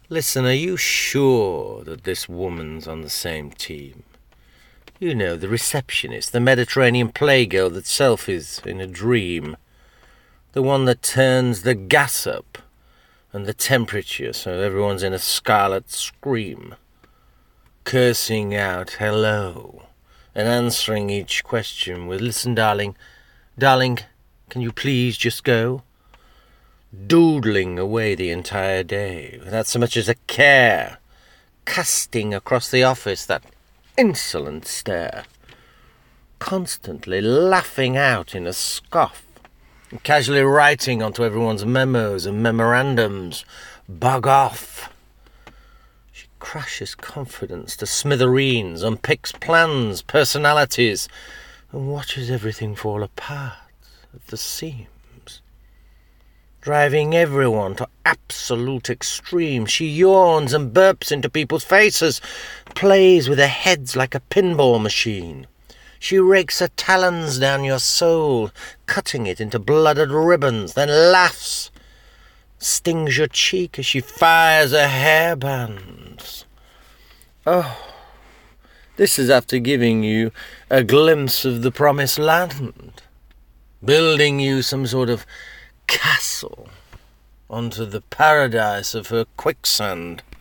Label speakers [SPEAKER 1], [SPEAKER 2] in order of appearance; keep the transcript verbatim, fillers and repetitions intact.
[SPEAKER 1] Listen, are you sure that this woman's on the same team? You know, the receptionist, the Mediterranean playgirl that selfies in a dream. The one that turns the gas up and the temperature so everyone's in a scarlet scream. Cursing out hello and answering each question with, listen, darling, darling, can you please just go? Doodling away the entire day without so much as a care, casting across the office that insolent stare, constantly laughing out in a scoff, and casually writing onto everyone's memos and memorandums, bug off. She crashes confidence to smithereens, unpicks plans, personalities, and watches everything fall apart at the seams. Driving everyone to absolute extreme, she yawns and burps into people's faces, plays with their heads like a pinball machine. She rakes her talons down your soul, cutting it into blooded ribbons, then laughs, stings your cheek as she fires her hairbands. Oh, this is after giving you a glimpse of the promised land, building you some sort of castle onto the paradise of her quicksand.